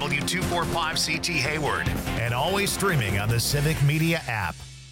W245CT Hayward, and always streaming on the Civic Media app.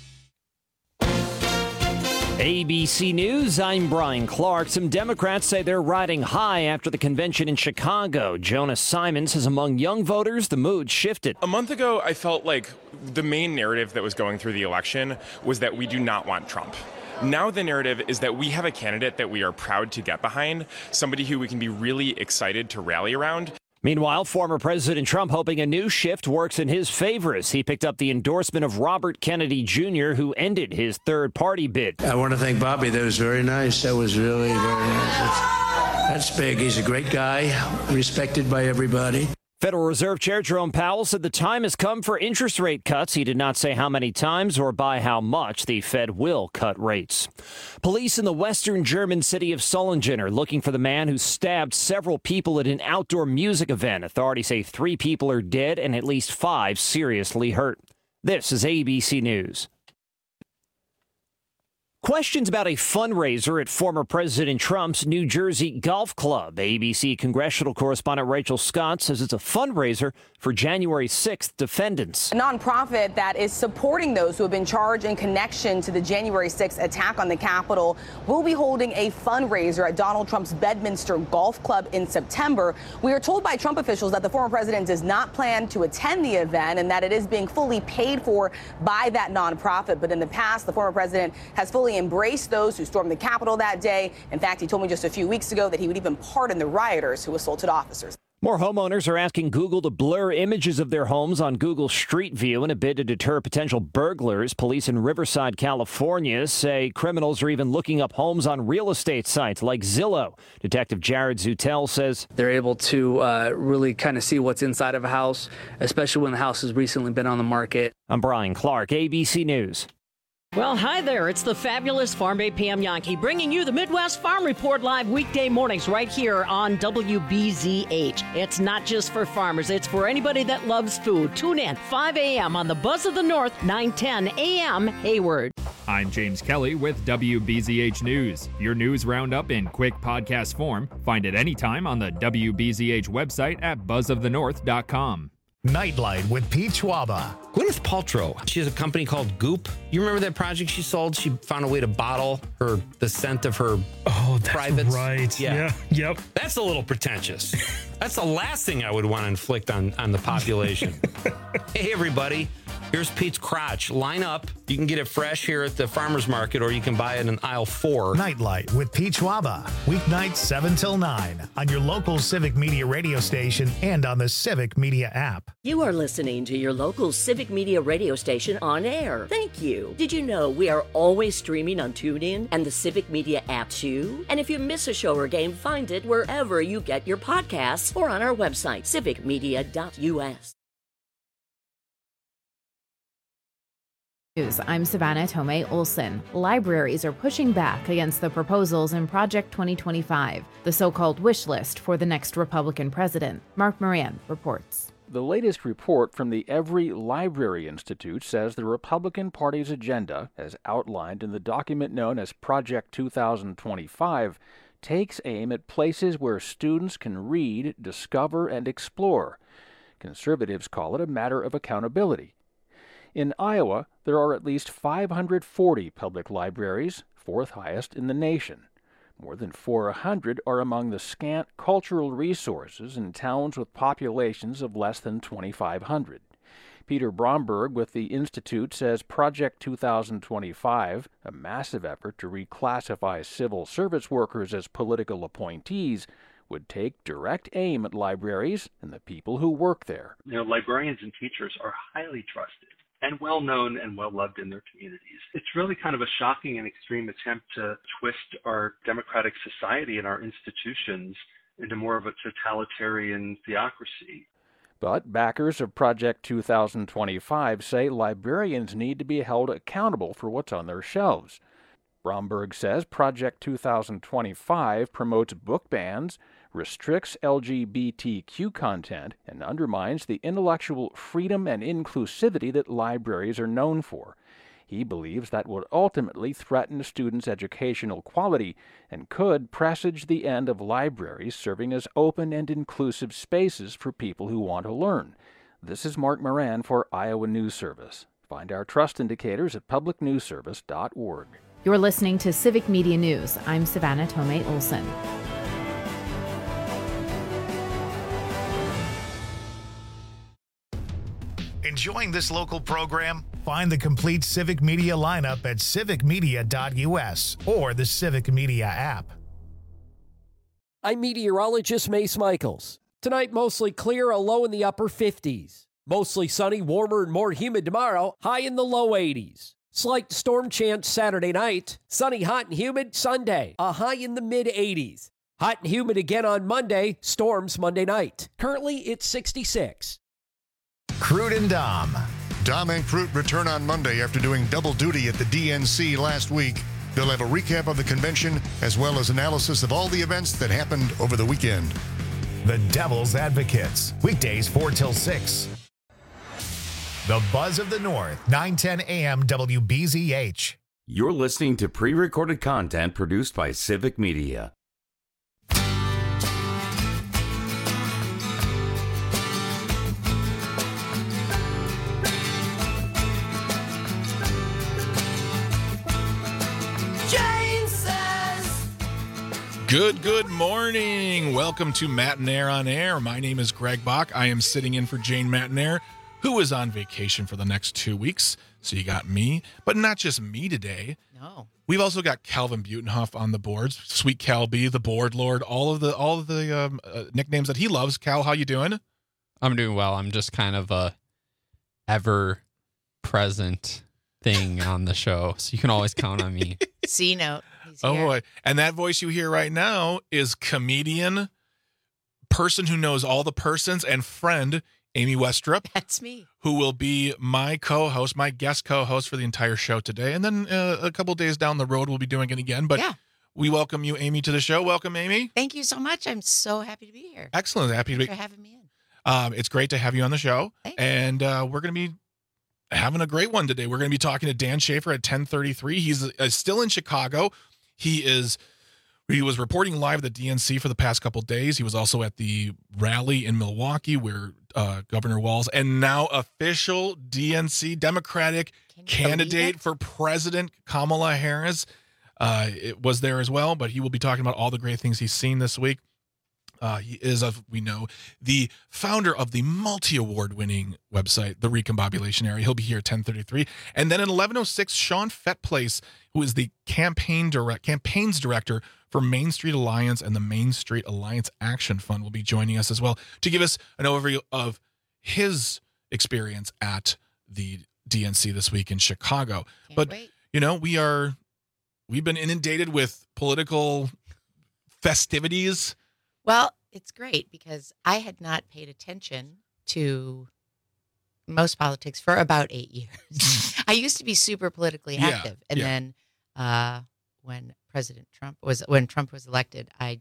ABC News, I'm Brian Clark. Some Democrats say they're riding high after the convention in Chicago. Jonas Simon says among young voters, the mood shifted. A month ago, I felt like the main narrative that was going through the election was that we do not want Trump. Now the narrative is that we have a candidate that we are proud to get behind, somebody who we can be really excited to rally around. Meanwhile, former President Trump hoping a new shift works in his favor as he picked up the endorsement of Robert Kennedy Jr., who ended his third-party bid. I want to thank Bobby. That was very nice. That was really very nice. That's big. He's a great guy, respected by everybody. Federal Reserve Chair Jerome Powell said the time has come for interest rate cuts. He did not say how many times or by how much the Fed will cut rates. Police in the western German city of Solingen are looking for the man who stabbed several people at an outdoor music event. Authorities say 3 people are dead and at least 5 seriously hurt. This is ABC News. Questions about a fundraiser at former President Trump's New Jersey Golf Club. ABC congressional correspondent Rachel Scott says it's a fundraiser for January 6th defendants. A nonprofit that is supporting those who have been charged in connection to the January 6th attack on the Capitol will be holding a fundraiser at Donald Trump's Bedminster Golf Club in September. We are told by Trump officials that the former president does not plan to attend the event and that it is being fully paid for by that nonprofit. But in the past, the former president has fully embraced those who stormed the Capitol that day. In fact, he told me just a few weeks ago that he would even pardon the rioters who assaulted officers. More homeowners are asking Google to blur images of their homes on Google Street View in a bid to deter potential burglars. Police in Riverside, California say criminals are even looking up homes on real estate sites like Zillow. Detective Jared Zutel says they're able to really kind of see what's inside of a house, especially when the house has recently been on the market. I'm Brian Clark, ABC News. Well, hi there. It's the fabulous Farm Babe Pam Yankee bringing you the Midwest Farm Report live weekday mornings right here on WBZH. It's not just for farmers. It's for anybody that loves food. Tune in 5 a.m. on the Buzz of the North, 9:10 a.m. Hayward. I'm James Kelly with WBZH News. Your news roundup in quick podcast form. Find it anytime on the WBZH website at buzzofthenorth.com. Nightlight with Pete Schwaba. Gwyneth Paltrow, she has a company called Goop. You remember that project she sold? She found a way to bottle the scent of her privates. Right. Yeah. Yep. That's a little pretentious. That's the last thing I would want to inflict on the population. Hey, everybody. Here's Pete's crotch. Line up. You can get it fresh here at the farmer's market, or you can buy it in aisle 4. Nightlight with Pete Schwaba. Weeknights 7 till 9 on your local Civic Media radio station and on the Civic Media app. You are listening to your local Civic Media radio station on air. Thank you. Did you know we are always streaming on TuneIn and the Civic Media app too? And if you miss a show or game, find it wherever you get your podcasts or on our website, civicmedia.us. I'm Savannah Tomei Olson. Libraries are pushing back against the proposals in Project 2025, the so-called wish list for the next Republican president. Mark Moran reports. The latest report from the Every Library Institute says the Republican Party's agenda, as outlined in the document known as Project 2025, takes aim at places where students can read, discover, and explore. Conservatives call it a matter of accountability. In Iowa, there are at least 540 public libraries, 4th highest in the nation. More than 400 are among the scant cultural resources in towns with populations of less than 2,500. Peter Bromberg with the Institute says Project 2025, a massive effort to reclassify civil service workers as political appointees, would take direct aim at libraries and the people who work there. Librarians and teachers are highly trusted and well-known and well-loved in their communities. It's really kind of a shocking and extreme attempt to twist our democratic society and our institutions into more of a totalitarian theocracy. But backers of Project 2025 say librarians need to be held accountable for what's on their shelves. Bromberg says Project 2025 promotes book bans, restricts LGBTQ content, and undermines the intellectual freedom and inclusivity that libraries are known for. He believes that would ultimately threaten students' educational quality and could presage the end of libraries serving as open and inclusive spaces for people who want to learn. This is Mark Moran for Iowa News Service. Find our trust indicators at publicnewsservice.org. You're listening to Civic Media News. I'm Savannah Tomei Olson. Enjoying this local program? Find the complete Civic Media lineup at civicmedia.us or the Civic Media app. I'm meteorologist Mace Michaels. Tonight, mostly clear, a low in the upper 50s. Mostly sunny, warmer and more humid tomorrow, high in the low 80s. Slight storm chance Saturday night. Sunny, hot, and humid Sunday, a high in the mid-80s. Hot and humid again on Monday, storms Monday night. Currently, it's 66. Crute and Dom. Dom and Crute return on Monday after doing double duty at the DNC last week. They'll have a recap of the convention as well as analysis of all the events that happened over the weekend. The Devil's Advocates, weekdays 4 till 6. The Buzz of the North, 9:10 a.m. WBZH. You're listening to pre-recorded content produced by Civic Media. Good morning. Welcome to Matinaire on Air. My name is Greg Bach. I am sitting in for Jane Matinaire, who is on vacation for the next 2 weeks. So you got me, but not just me today. No. We've also got Calvin Butenhoff on the boards. Sweet Cal B, the board lord, all of the nicknames that he loves. Cal, how you doing? I'm doing well. I'm just kind of a ever-present thing on the show, so you can always count on me. C-note. Oh boy. And that voice you hear right now is comedian, person who knows all the persons, and friend Amy Westrup. That's me. Who will be my co-host, my guest co-host for the entire show today. And then a couple days down the road, we'll be doing it again. But we welcome you, Amy, to the show. Welcome, Amy. Thank you so much. I'm so happy to be here. Excellent. Happy to be. Thanks for having me in. It's great to have you on the show. Thanks. And we're going to be having a great one today. We're going to be talking to Dan Schaefer at 10:33. He's still in Chicago. He was reporting live at the DNC for the past couple of days. He was also at the rally in Milwaukee where Governor Walz and now official DNC Democratic candidate for President Kamala Harris it was there as well, but he will be talking about all the great things he's seen this week. He is, as we know, the founder of the multi-award-winning website, The Recombobulation Area. He'll be here at 10:33. And then at 11:06, Sean Fettplace, who is the campaigns director for Main Street Alliance and the Main Street Alliance Action Fund, will be joining us as well to give us an overview of his experience at the DNC this week in Chicago. But, you know, we've been inundated with political festivities. Well, it's great because I had not paid attention to most politics for about 8 years. I used to be super politically active. And then when Trump was elected, I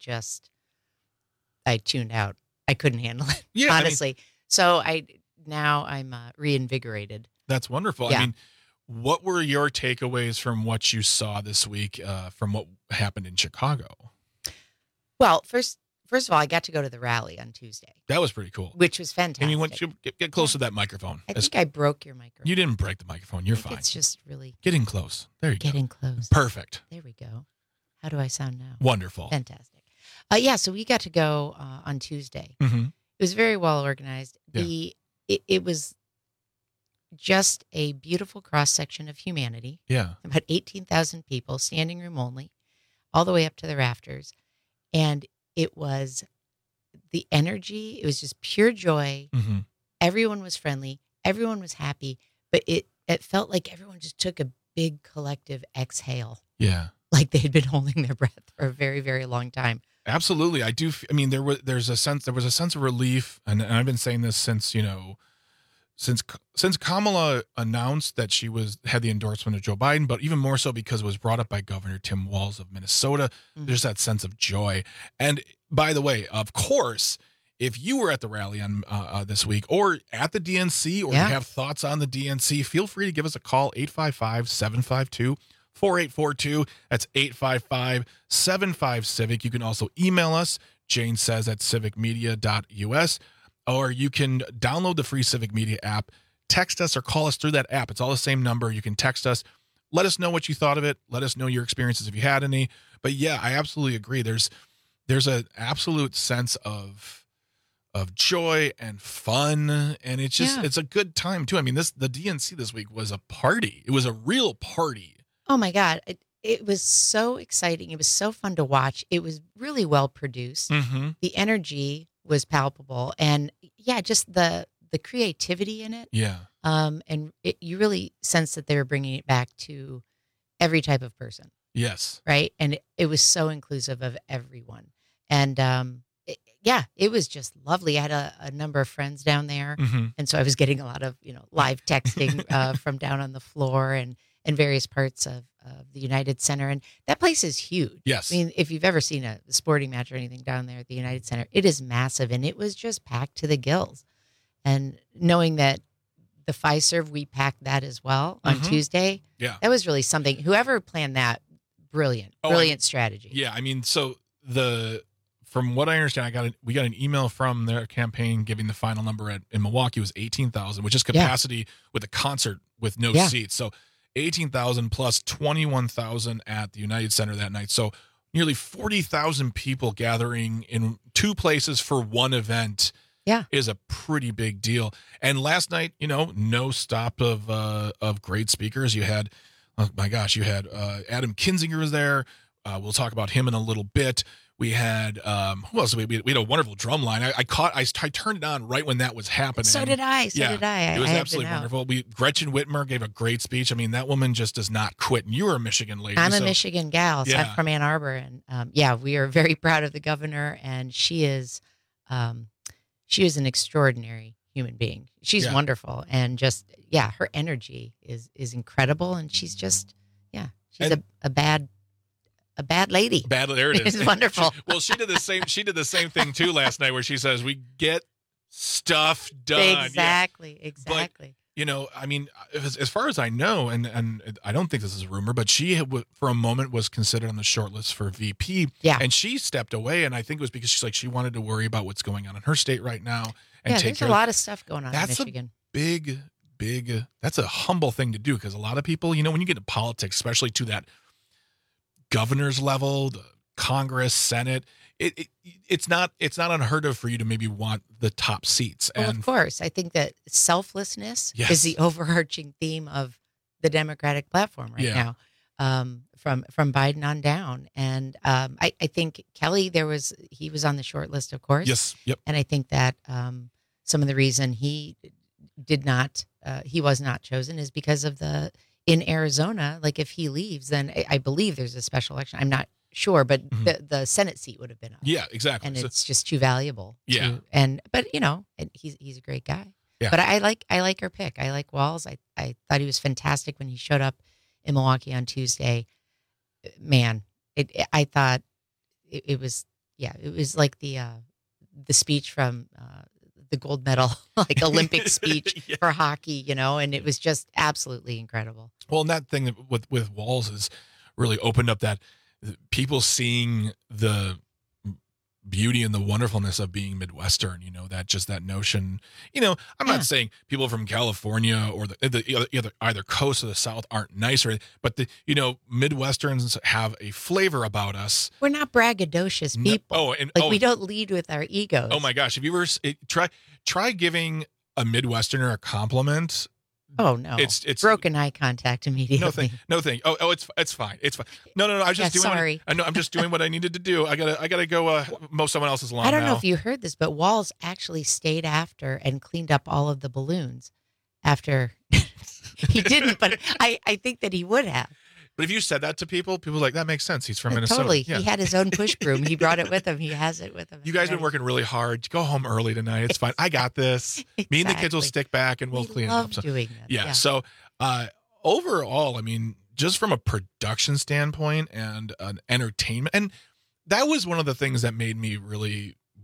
tuned out. I couldn't handle it, honestly. So I'm reinvigorated. That's wonderful. Yeah. I mean, what were your takeaways from what you saw this week from what happened in Chicago? Well, First of all, I got to go to the rally on Tuesday. That was pretty cool. Which was fantastic. I mean, get close to that microphone. I think I broke your microphone. You didn't break the microphone. You're fine. It's just really... Getting close. There you go. Getting close. Perfect. There we go. How do I sound now? Wonderful. Fantastic. So we got to go on Tuesday. Mm-hmm. It was very well organized. Yeah. It was just a beautiful cross-section of humanity. Yeah. About 18,000 people, standing room only, all the way up to the rafters. And it was the energy. It was just pure joy. Mm-hmm. Everyone was friendly. Everyone was happy. But it felt like everyone just took a big collective exhale. Yeah. Like they had been holding their breath for a very, very long time. Absolutely. I do. I mean, there was a sense of relief. And I've been saying this since Kamala announced that she had the endorsement of Joe Biden, but even more so because it was brought up by Governor Tim Walz of Minnesota. Mm-hmm. There's that sense of joy. And by the way, of course, if you were at the rally on this week or at the DNC or you have thoughts on the DNC, feel free to give us a call, 855-752-4842. That's 855-75-CIVIC. You can also email us, Jane says, at civicmedia.us, or you can download the free Civic Media app, text us or call us through that app. It's all the same number. You can text us. Let us know what you thought of it. Let us know your experiences if you had any. But yeah, I absolutely agree. There's an absolute sense of joy and fun, and it's just it's a good time too. I mean, the DNC this week was a party. It was a real party. Oh my God. It was so exciting. It was so fun to watch. It was really well produced. Mm-hmm. The energy was palpable, and just the creativity in it. Yeah. And you really sense that they were bringing it back to every type of person. Yes. Right. And it was so inclusive of everyone. And it was just lovely. I had a number of friends down there. Mm-hmm. And so I was getting a lot of, live texting from down on the floor and various parts of the United Center. And that place is huge. Yes. I mean, if you've ever seen a sporting match or anything down there at the United Center, it is massive. And it was just packed to the gills. And knowing that the Fiserv, we packed that as well on Tuesday. Yeah. That was really something. Whoever planned that, brilliant strategy. Yeah. I mean, so from what I understand, we got an email from their campaign giving the final number in Milwaukee was 18,000, which is capacity with a concert with no seats. So 18,000 plus 21,000 at the United Center that night. So nearly 40,000 people gathering in two places for one event. Is a pretty big deal. And last night, no stop of great speakers. You had, oh my gosh, Adam Kinzinger was there. We'll talk about him in a little bit. We had who else? We had a wonderful drum line. I turned it on right when that was happening. So did I. It was absolutely wonderful. Gretchen Whitmer gave a great speech. I mean, that woman just does not quit. And you were a Michigan lady. I'm a Michigan gal. So I'm from Ann Arbor, and we are very proud of the governor. And she is an extraordinary human being. She's wonderful, and just her energy is incredible. And she's just she's a bad lady. There it is. It's wonderful. She did the same. She did the same thing too last night, where she says, "We get stuff done." Exactly. But, I mean, as far as I know, and I don't think this is a rumor, but she for a moment was considered on the short list for VP. Yeah. And she stepped away, and I think it was because she wanted to worry about what's going on in her state right now. And there's a lot of stuff going on in Michigan. Big, that's a humble thing to do, because a lot of people, when you get into politics, especially to that governor's level, the Congress, Senate, it's not unheard of for you to maybe want the top seats. Well, of course, I think that selflessness is the overarching theme of the Democratic platform right now, from Biden on down. And I think Kelly, he was on the short list, of course. Yes. Yep. And I think that some of the reason he was not chosen is because of in Arizona, like if he leaves, then I believe there's a special election. I'm not sure, but the Senate seat would have been up. Yeah, exactly. And it's just too valuable. Yeah. But he's a great guy. Yeah. But I like her pick. I like Walz. I thought he was fantastic when he showed up in Milwaukee on Tuesday. Man, I thought it was like the speech from the gold medal, like Olympic speech for hockey, and it was just absolutely incredible. Well, and that thing with Walz has really opened up that people seeing the beauty and the wonderfulness of being Midwestern, that notion, I'm not saying people from California or the either coast or the South aren't nicer, but Midwesterns have a flavor about us. We're not braggadocious people. We don't lead with our egos. Oh my gosh. Have you ever try giving a Midwesterner a compliment? Oh no! It's broken eye contact immediately. No thing. Oh, it's fine. It's fine. No. I was just doing. Sorry. I'm just doing what I needed to do. I gotta go mow someone else's lawn. I don't know if you heard this, but Walz actually stayed after and cleaned up all of the balloons. After he didn't, but I think that he would have. But if you said that to people are like, that makes sense. He's from Minnesota. Totally. Yeah. He had his own push broom. He brought it with him. He has it with him. You guys been working really hard. Go home early tonight. It's fine. I got this. Exactly. Me and the kids will stick back and we'll clean it up. So, doing that. Yeah. So overall, I mean, just from a production standpoint and an entertainment, and that was one of the things that made me really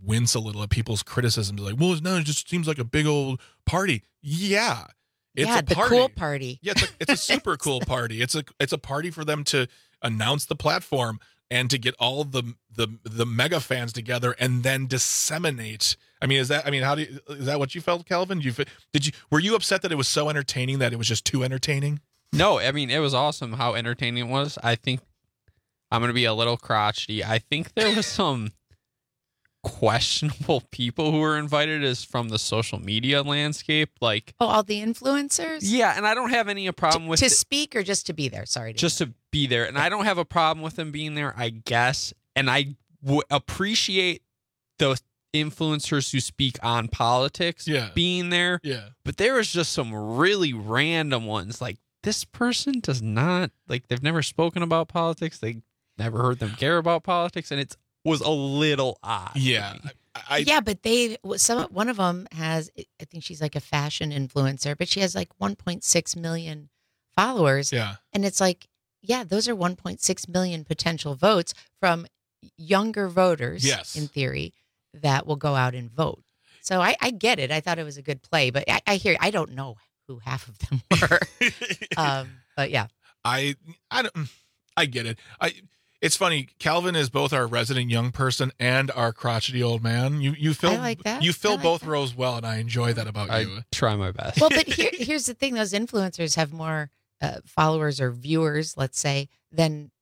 wince a little at people's criticism. Like, well, no, it just seems like a big old party. Yeah. It's a the party. cool party. Yeah, it's a super cool party. It's a party for them to announce the platform and to get all the mega fans together and then disseminate. I mean, is that what you felt, Calvin? Were you upset that it was so entertaining that it was just too entertaining? No, I mean, it was awesome how entertaining it was. I think I'm going to be a little crotchety. I think there was some questionable people who were invited as from the social media landscape. Like, all the influencers? Yeah, and I don't have any problem with to speak or just to be there. Sorry. To be there. And I don't have a problem with them being there, I guess. And I appreciate the influencers who speak on politics being there. Yeah. But there was just some really random ones. Like, this person does not, like, they've never spoken about politics. They never heard them care about politics. And it was a little odd. Yeah. But one of them has, I think she's like a fashion influencer, but she has like 1.6 million followers. Yeah. And it's like, yeah, those are 1.6 million potential votes from younger voters, in theory, that will go out and vote. So I get it. I thought it was a good play, but I don't know who half of them were. But yeah. I get it. It's funny. Calvin is both our resident young person and our crotchety old man. You fill I like that. You fill both roles well, and I enjoy that about you. I try my best. Well, but here's the thing: those influencers have more followers or viewers, let's say, than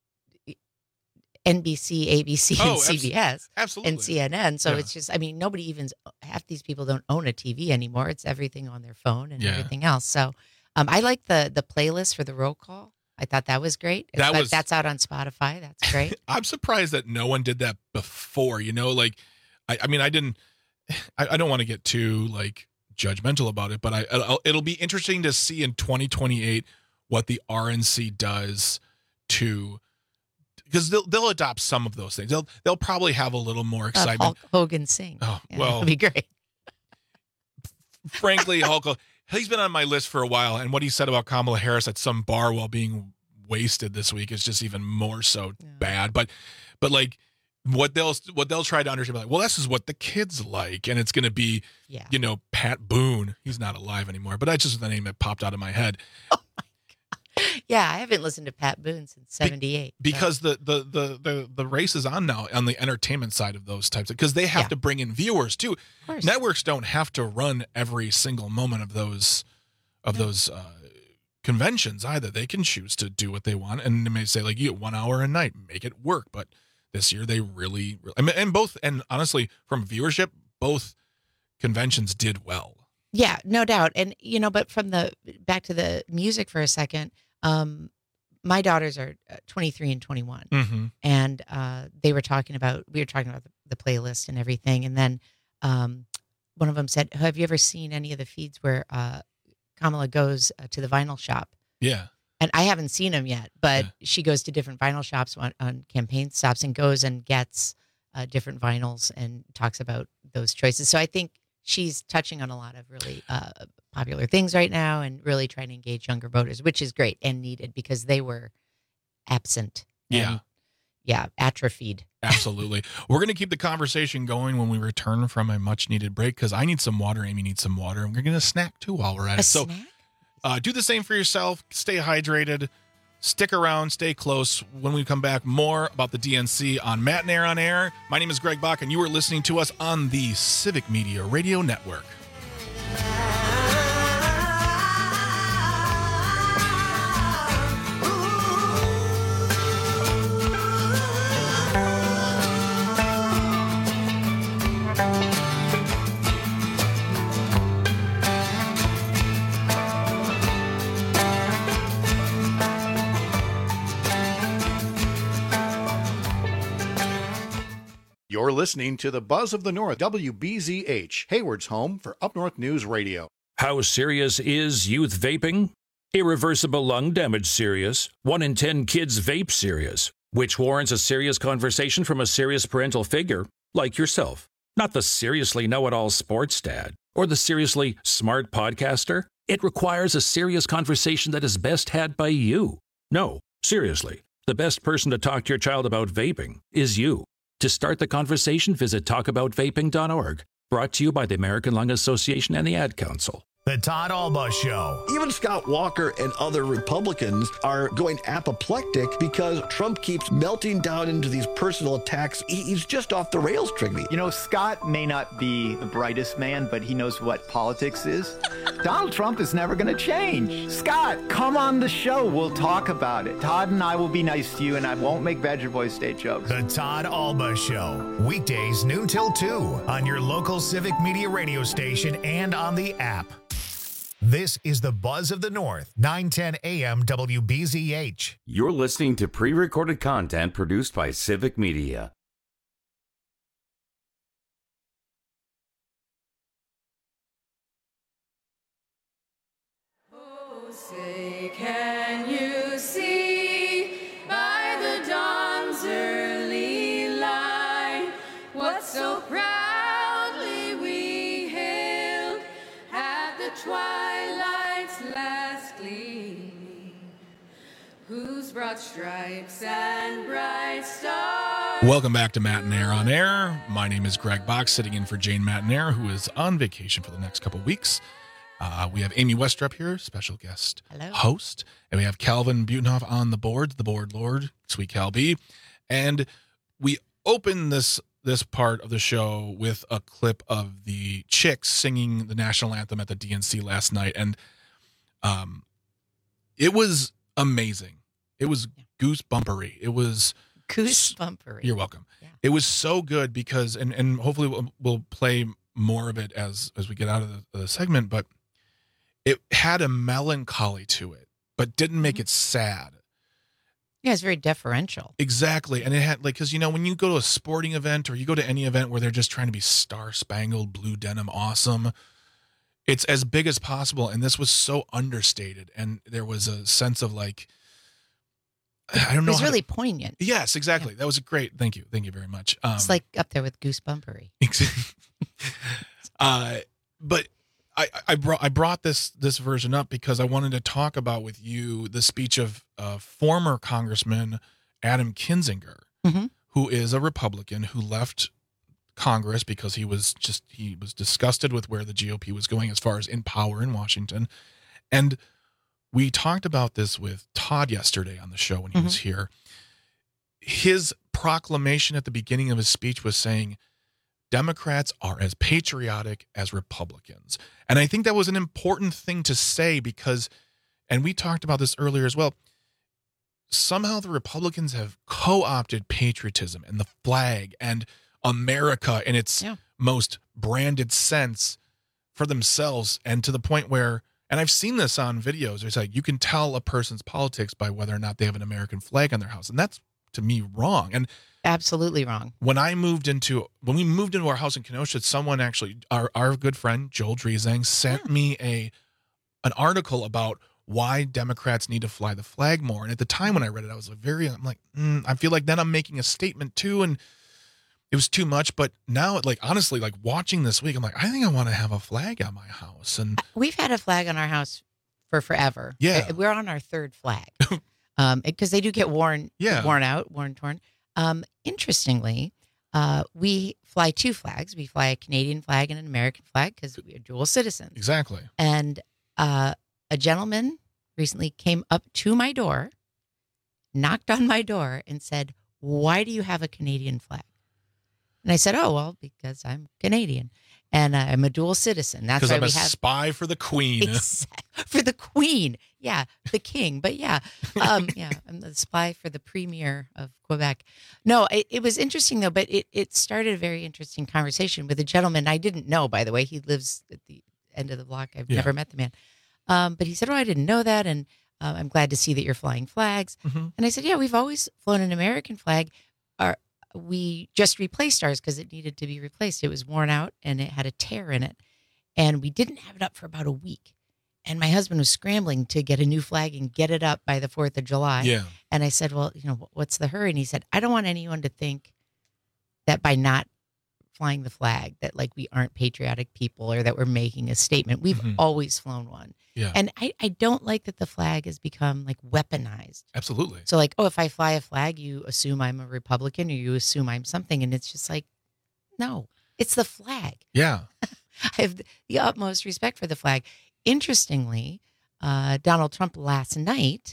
NBC, ABC, and CBS, absolutely, and CNN. So it's just, I mean, half these people don't own a TV anymore. It's everything on their phone and everything else. So I like the playlist for the roll call. I thought that was great. That's out on Spotify. That's great. I'm surprised that no one did that before. You know, like, I don't want to get too like judgmental about it, but it'll be interesting to see in 2028 what the RNC does because they'll adopt some of those things. They'll probably have a little more excitement. Hulk Hogan sing. Oh, yeah, well, that'd be great. Frankly, Hulk. He's been on my list for a while, and what he said about Kamala Harris at some bar while being wasted this week is just even more so bad. But like what they'll try to understand, like, well, this is what the kids like, and it's going to be, Pat Boone. He's not alive anymore, but that's just the name that popped out of my head. Oh my God. Yeah, I haven't listened to Pat Boone since '78 because the race is on now on the entertainment side of those types because they have to bring in viewers too. Networks don't have to run every single moment of those conventions either. They can choose to do what they want, and they may say like, you get 1 hour a night, make it work. But this year they really and honestly, from viewership, both conventions did well. Yeah, no doubt. And but back to the music for a second. My daughters are 23 and 21, and we were talking about the playlist and everything. And then one of them said, "Have you ever seen any of the feeds where Kamala goes to the vinyl shop?" Yeah. And I haven't seen them yet, but she goes to different vinyl shops on campaign stops and goes and gets different vinyls and talks about those choices. So I think she's touching on a lot of really popular things right now and really trying to engage younger voters, which is great and needed because they were absent. And, atrophied. Absolutely. We're going to keep the conversation going when we return from a much needed break because I need some water. Amy needs some water. And we're going to snack too while we're at it. So do the same for yourself. Stay hydrated. Stick around. Stay close. When we come back, more about the DNC on Matt and Air on Air. My name is Greg Bach, and you are listening to us on the Civic Media Radio Network. You're listening to the Buzz of the North, WBZH, Hayward's home for Up North News Radio. How serious is youth vaping? Irreversible lung damage serious. 1 in 10 kids vape serious, which warrants a serious conversation from a serious parental figure like yourself. Not the seriously know-it-all sports dad or the seriously smart podcaster. It requires a serious conversation that is best had by you. No, seriously, the best person to talk to your child about vaping is you. To start the conversation, visit talkaboutvaping.org. Brought to you by the American Lung Association and the Ad Council. The Todd Alba Show. Even Scott Walker and other Republicans are going apoplectic because Trump keeps melting down into these personal attacks. He's just off the rails, Trigby. You know, Scott may not be the brightest man, but he knows what politics is. Donald Trump is never going to change. Scott, come on the show. We'll talk about it. Todd and I will be nice to you, and I won't make Badger Boy State jokes. The Todd Alba Show. Weekdays noon till 2 on your local Civic Media radio station and on the app. This is the Buzz of the North, 910 AM WBZH. You're listening to pre-recorded content produced by Civic Media. Oh, say, can you see by the dawn's early light what so proudly we hailed at the twilight's last gleaming, whose broad stripes and bright stars. Welcome back to Matt and Air on Air. My name is Greg Box, sitting in for Jane Matt-and-Air, who is on vacation for the next couple weeks. We have Amy Westrup here, special guest host, and we have Calvin Butenhoff on the board Lord, sweet Cal B. And we open this part of the show with a clip of the Chicks singing the national anthem at the DNC last night, and it was amazing. It was goosebumpery. It was goosebumpery. You're welcome. Yeah. It was so good because, and hopefully we'll play more of it as we get out of the segment, but it had a melancholy to it, but didn't make it sad. Yeah, it's very deferential. Exactly. And it had, like, because, you know, when you go to a sporting event or you go to any event where they're just trying to be star-spangled, blue denim, awesome, it's as big as possible. And this was so understated. And there was a sense of, like, I don't know. It was really poignant. Yes, exactly. Yeah. That was great. Thank you. Thank you very much. It's like up there with goosebumpery. But I brought this version up because I wanted to talk about with you the speech of former Congressman Adam Kinzinger, who is a Republican who left Congress because he was disgusted with where the GOP was going as far as in power in Washington. And we talked about this with Todd yesterday on the show when he was here. His proclamation at the beginning of his speech was saying, Democrats are as patriotic as Republicans. And I think that was an important thing to say because, and we talked about this earlier as well, somehow the Republicans have co-opted patriotism and the flag and America in its most branded sense for themselves, and to the point where, and I've seen this on videos, it's like you can tell a person's politics by whether or not they have an American flag on their house. And that's, to me, wrong. And absolutely wrong. When we moved into our house in Kenosha, someone actually, our good friend Joel Driesang, sent me an article about why Democrats need to fly the flag more. And at the time when I read it, I was I feel like then I'm making a statement too, and it was too much. But now, like, honestly, like watching this week, I'm like, I think I want to have a flag on my house. And we've had a flag on our house for forever. Yeah, we're on our third flag because they do get worn out, torn. Interestingly, we fly two flags. We fly a Canadian flag and an American flag because we are dual citizens. Exactly. And a gentleman recently came up to my door, knocked on my door, and said, "Why do you have a Canadian flag?" And I said, "Oh, well, because I'm Canadian and I'm a dual citizen. That's why I'm a spy for the Queen." For the Queen. Yeah, the King. But yeah, I'm the spy for the Premier of Quebec. No, it was interesting, though, but it started a very interesting conversation with a gentleman I didn't know, by the way. He lives at the end of the block. I've never met the man. But he said, "Oh, I didn't know that, and I'm glad to see that you're flying flags." And I said, "Yeah, we've always flown an American flag. We just replaced ours because it needed to be replaced. It was worn out, and it had a tear in it. And we didn't have it up for about a week. And my husband was scrambling to get a new flag and get it up by the 4th of July. Yeah. And I said, "Well, what's the hurry?" And he said, "I don't want anyone to think that by not flying the flag, that like we aren't patriotic people or that we're making a statement. We've always flown one. Yeah. And I don't like that the flag has become like weaponized. Absolutely. So like, oh, if I fly a flag, you assume I'm a Republican or you assume I'm something. And it's just like, no, it's the flag. Yeah. I have the utmost respect for the flag. Interestingly, Donald Trump last night,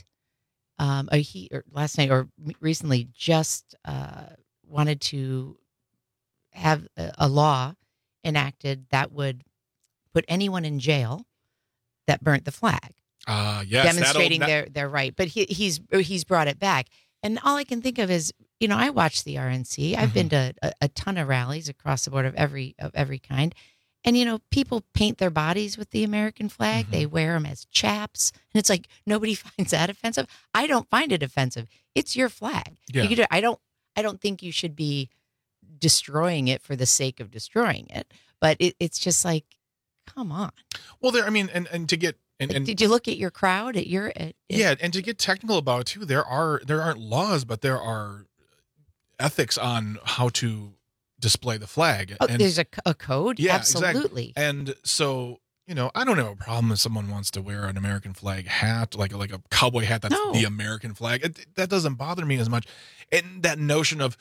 recently just wanted to have a law enacted that would put anyone in jail that burnt the flag. Yes, demonstrating their right. But he's brought it back. And all I can think of is, I watch the RNC. I've been to a ton of rallies across the board of every kind. And, people paint their bodies with the American flag. They wear them as chaps. And it's like, nobody finds that offensive. I don't find it offensive. It's your flag. Yeah. I don't think you should be destroying it for the sake of destroying it. But it's just like, come on. Well, and to get... And did you look at your crowd and to get technical about it too, there aren't laws, but there are ethics on how to display the flag. Oh, there's a code? Yeah, absolutely. Exactly. And so, I don't have a problem if someone wants to wear an American flag hat, like a cowboy hat that's the American flag. That doesn't bother me as much. And that notion of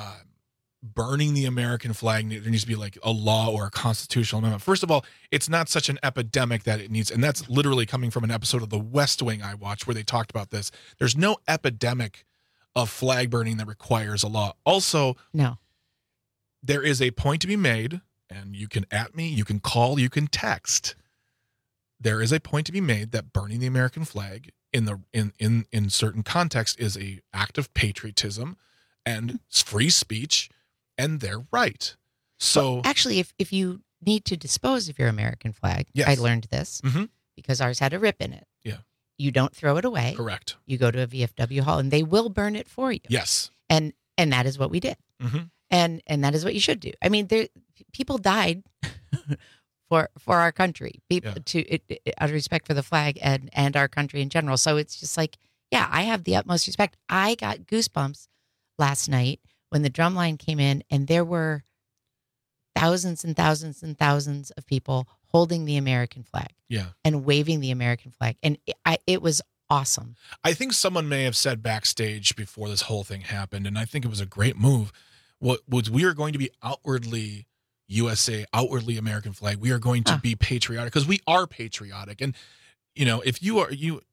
burning the American flag, there needs to be like a law or a constitutional amendment. First of all, it's not such an epidemic that it needs, and that's literally coming from an episode of The West Wing I watched where they talked about this. There's no epidemic of flag burning that requires a law. Also, no, there is a point to be made, and you can at me, you can call, you can text. There is a point to be made that burning the American flag in certain contexts is a act of patriotism and free speech. And they're right. So well, actually, if you need to dispose of your American flag, yes. I learned this because ours had a rip in it. Yeah. You don't throw it away. Correct. You go to a VFW hall and they will burn it for you. Yes. And that is what we did. And that is what you should do. I mean, people died for our country, out of respect for the flag and our country in general. So it's just like, yeah, I have the utmost respect. I got goosebumps last night when the drumline came in and there were thousands and thousands and thousands of people holding the American flag and waving the American flag. And it was awesome. I think someone may have said backstage before this whole thing happened, and I think it was a great move, we are going to be outwardly USA, outwardly American flag. We are going to be patriotic because we are patriotic. And, if you are,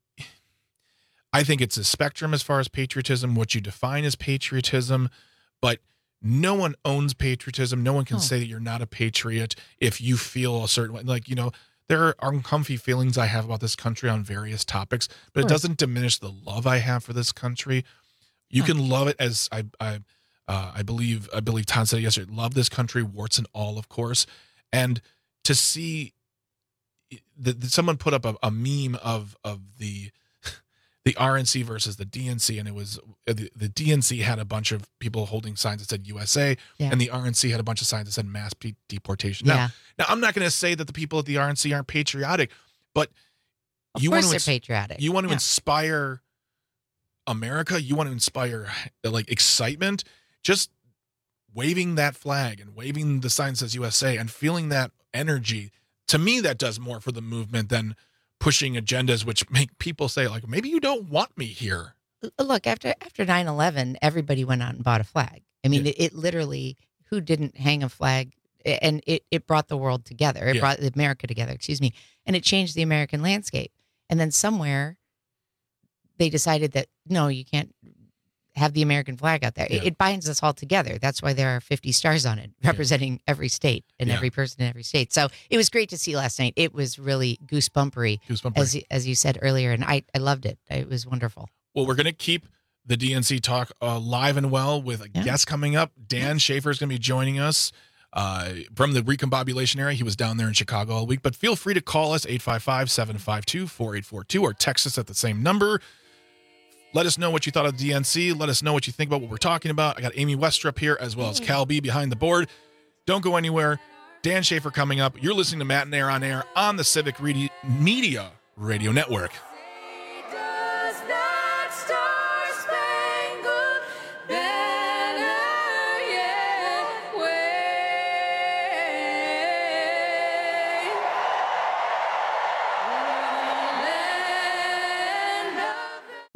I think it's a spectrum as far as patriotism, what you define as patriotism. But no one owns patriotism. No one can say that you're not a patriot if you feel a certain way. Like, there are uncomfy feelings I have about this country on various topics, but it doesn't diminish the love I have for this country. You can love it as I believe Todd said yesterday, love this country, warts and all, of course. And to see that someone put up a meme of the RNC versus the DNC, and it was the DNC had a bunch of people holding signs that said USA, and the RNC had a bunch of signs that said mass deportation. Now I'm not going to say that the people at the RNC aren't patriotic, but of course they're patriotic. You want to inspire America. You want to inspire like excitement. Just waving that flag and waving the sign that says USA and feeling that energy. To me, that does more for the movement than pushing agendas which make people say, like, maybe you don't want me here. Look, after 9/11, everybody went out and bought a flag. I mean, it literally, who didn't hang a flag? And it brought the world together. It brought America together, and it changed the American landscape. And then somewhere they decided that, no, you can't have the American flag out there. It binds us all together. That's why there are 50 stars on it, representing every state and every person in every state. So it was great to see last night. It was really goosebumpery. As you said earlier, and I loved it. It was wonderful. Well, we're going to keep the DNC talk live and well with a guest coming up. Dan Schaefer is going to be joining us from the recombobulation area. He was down there in Chicago all week. But feel free to call us, 855-752-4842, or text us at the same number. Let us know what you thought of the DNC. Let us know what you think about what we're talking about. I got Amy Westrup here, as well as Cal B behind the board. Don't go anywhere. Dan Schaefer coming up. You're listening to Matt and Air on Air on the Civic Media Radio Network.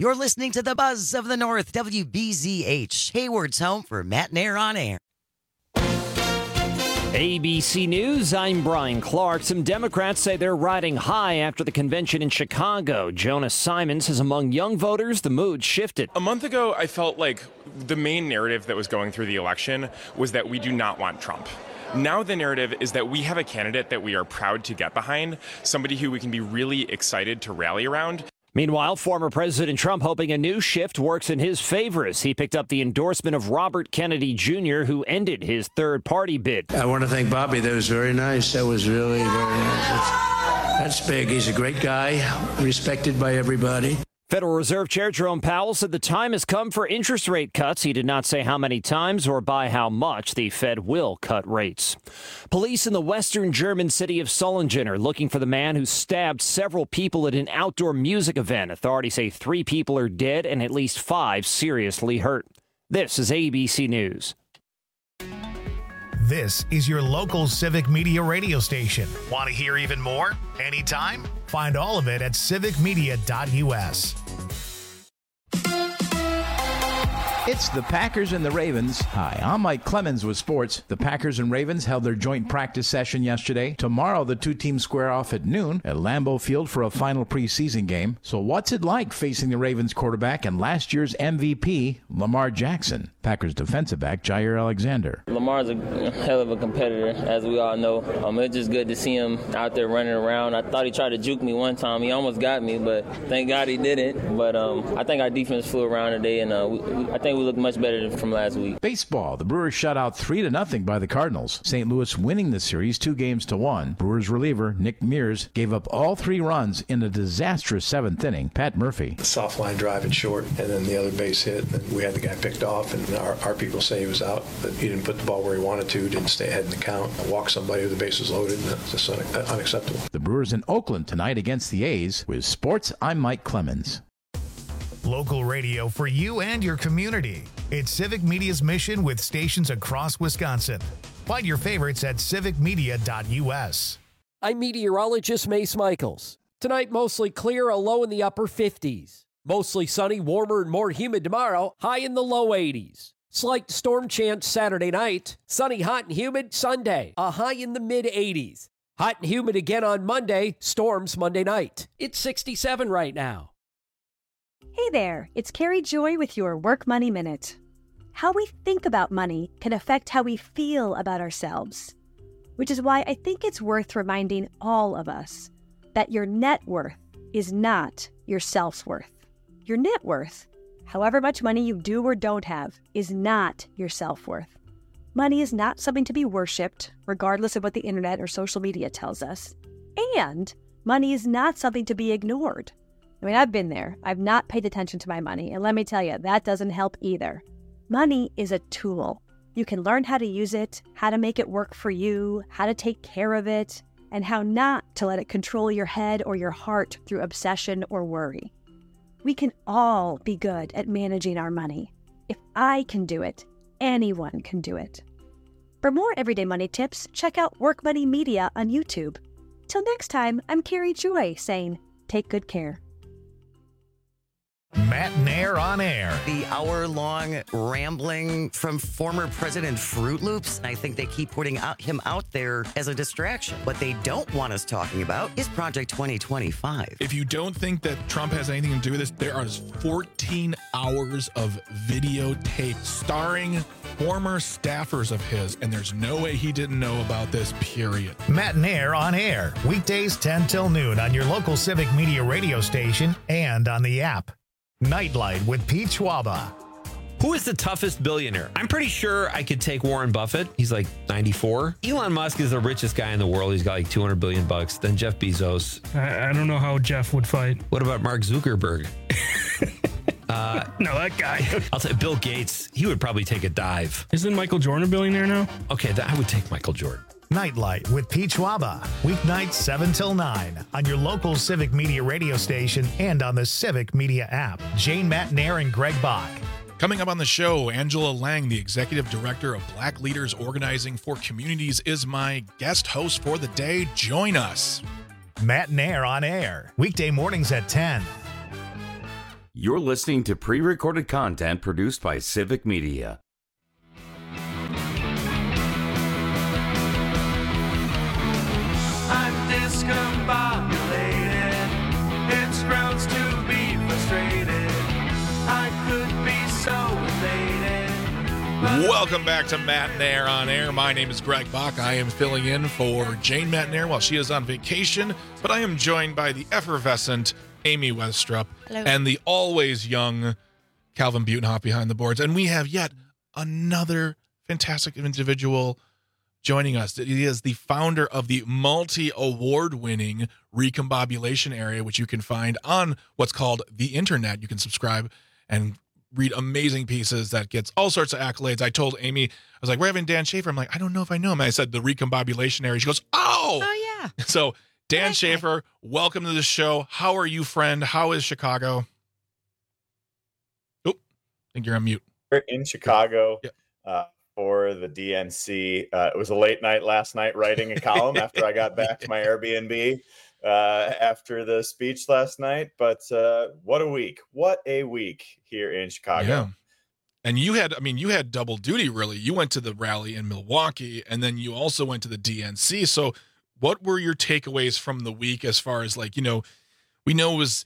You're listening to the Buzz of the North, WBZH, Hayward's home for Matt Nair on Air. ABC News, I'm Brian Clark. Some Democrats say they're riding high after the convention in Chicago. Jonas Simon says among young voters, the mood shifted. A month ago, I felt like the main narrative that was going through the election was that we do not want Trump. Now the narrative is that we have a candidate that we are proud to get behind, somebody who we can be really excited to rally around. Meanwhile, former President Trump hoping a new shift works in his favor as he picked up the endorsement of Robert Kennedy Jr., who ended his third-party bid. I want to thank Bobby. That was very nice. That was really very nice. That's big. He's a great guy, respected by everybody. Federal Reserve Chair Jerome Powell said the time has come for interest rate cuts. He did not say how many times or by how much the Fed will cut rates. Police in the western German city of Solingen are looking for the man who stabbed several people at an outdoor music event. Authorities say 3 people are dead and at least 5 seriously hurt. This is ABC News. This is your local civic media radio station. Want to hear even more? Anytime? Find all of it at civicmedia.us. It's the Packers and the Ravens. Hi, I'm Mike Clemens with sports. The Packers and Ravens held their joint practice session yesterday. Tomorrow, the two teams square off at noon at Lambeau Field for a final preseason game. So what's it like facing the Ravens quarterback and last year's MVP, Lamar Jackson? Packers defensive back Jair Alexander. Lamar's a hell of a competitor, as we all know. It's just good to see him out there running around. I thought he tried to juke me one time. He almost got me, but thank God he didn't. But I think our defense flew around today, and I think we look much better than from last week. Baseball. The Brewers shut out 3-0 by the Cardinals. St. Louis winning the series 2-1. Brewers reliever Nick Mears gave up all 3 runs in a disastrous 7th inning. Pat Murphy. Soft line drive and short, and then the other base hit. And we had the guy picked off, and our people say he was out, but he didn't put the ball where he wanted to, didn't stay ahead in the count, walk somebody with the bases loaded, and that's just unacceptable. The Brewers in Oakland tonight against the A's. With sports, I'm Mike Clemens. Local radio for you and your community. It's Civic Media's mission with stations across Wisconsin. Find your favorites at civicmedia.us. I'm meteorologist Mace Michaels. Tonight, mostly clear, a low in the upper 50s. Mostly sunny, warmer and more humid tomorrow, high in the low 80s. Slight storm chance Saturday night. Sunny, hot, and humid Sunday, a high in the mid-80s. Hot and humid again on Monday, storms Monday night. It's 67 right now. Hey there, it's Carrie Joy with your Work Money Minute. How we think about money can affect how we feel about ourselves, which is why I think it's worth reminding all of us that your net worth is not your self-worth. Your net worth, however much money you do or don't have, is not your self-worth. Money is not something to be worshipped, regardless of what the internet or social media tells us. And money is not something to be ignored. I mean, I've been there. I've not paid attention to my money. And let me tell you, that doesn't help either. Money is a tool. You can learn how to use it, how to make it work for you, how to take care of it, and how not to let it control your head or your heart through obsession or worry. We can all be good at managing our money. If I can do it, anyone can do it. For more everyday money tips, check out Work Money Media on YouTube. Till next time, I'm Carrie Joy saying, take good care. Matt Nair on Air. The hour-long rambling from former President Fruit Loops. I think they keep putting him out there as a distraction. What they don't want us talking about is Project 2025. If you don't think that Trump has anything to do with this, there are 14 hours of videotape starring former staffers of his, and there's no way he didn't know about this, period. Matt Nair on Air. Weekdays 10 till noon on your local Civic Media radio station and on the app. Nightlight with Pete Schwaba. Who is the toughest billionaire? I'm pretty sure I could take Warren Buffett. He's like 94. Elon Musk is the richest guy in the world. He's got like $200 billion. Then Jeff Bezos. I don't know how Jeff would fight. What about Mark Zuckerberg? No, that guy. I'll say Bill Gates. He would probably take a dive. Isn't Michael Jordan a billionaire now? Okay, I would take Michael Jordan. Nightlight with Pete Schwaba. Weeknights 7 till 9 on your local Civic Media radio station and on the Civic Media app. Jane, Matt Nair, and Greg Bach. Coming up on the show, Angela Lang, the Executive Director of Black Leaders Organizing for Communities, is my guest host for the day. Join us. Matt Nair on Air. Weekday mornings at 10. You're listening to pre-recorded content produced by Civic Media. I'm discombobulated. It's grounds to be frustrated. I could be so elated. Welcome back to Matt Nair on Air. My name is Greg Bach. I am filling in for Jane Matt Nair while she is on vacation, but I am joined by the effervescent Amy Westrup and the always young Calvin Butenhoff behind the boards. And we have yet another fantastic individual joining us. He is the founder of the multi-award-winning Recombobulation Area, which you can find on what's called the internet. You can subscribe and read amazing pieces that gets all sorts of accolades. I told Amy, I was like, we're having Dan Schaefer. I'm like, I don't know if I know him. And I said the Recombobulation Area. She goes, oh yeah. So Dan Schaefer, welcome to the show. How are you, friend? How is Chicago? Oh, I think you're on mute. We're in Chicago for the DNC. It was a late night last night writing a column after I got back to my Airbnb after the speech last night. But what a week. What a week here in Chicago. Yeah. And you had double duty, really. You went to the rally in Milwaukee, and then you also went to the DNC. So what were your takeaways from the week as far as we know it was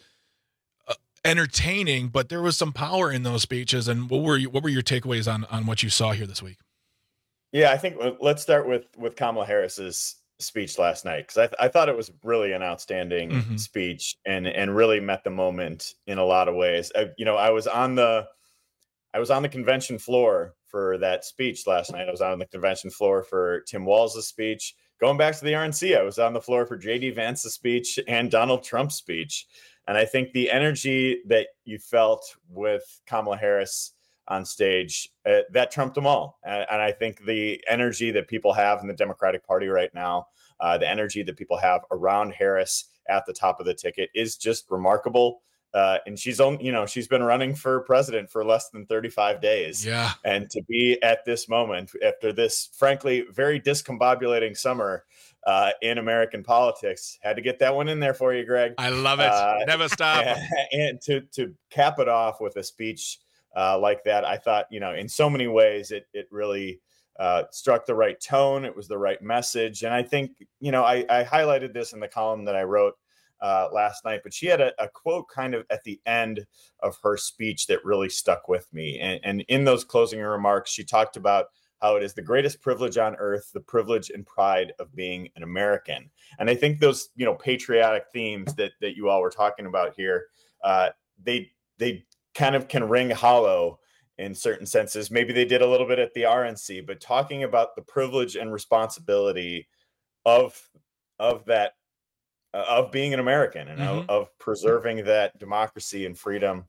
entertaining, but there was some power in those speeches. And what were your takeaways on what you saw here this week? Yeah, I think let's start with Kamala Harris's speech last night, because I thought it was really an outstanding speech and really met the moment in a lot of ways. I was on the convention floor for that speech last night. I was on the convention floor for Tim Walz's speech. Going back to the RNC, I was on the floor for J.D. Vance's speech and Donald Trump's speech. And I think the energy that you felt with Kamala Harris on stage, that trumped them all. And I think the energy that people have in the Democratic Party right now, the energy that people have around Harris at the top of the ticket is just remarkable. And she's been running for president for less than 35 days. Yeah. And to be at this moment after this, frankly, very discombobulating summer in American politics, had to get that one in there for you, Greg. I love it. Never stop. And to cap it off with a speech like that, I thought, in so many ways, it really struck the right tone. It was the right message. And I think, I highlighted this in the column that I wrote last night, but she had a quote kind of at the end of her speech that really stuck with me. And in those closing remarks, she talked about how it is the greatest privilege on earth, the privilege and pride of being an American. And I think those, patriotic themes that you all were talking about here, they kind of can ring hollow in certain senses. Maybe they did a little bit at the RNC, but talking about the privilege and responsibility of that, of being an American and of preserving that democracy and freedom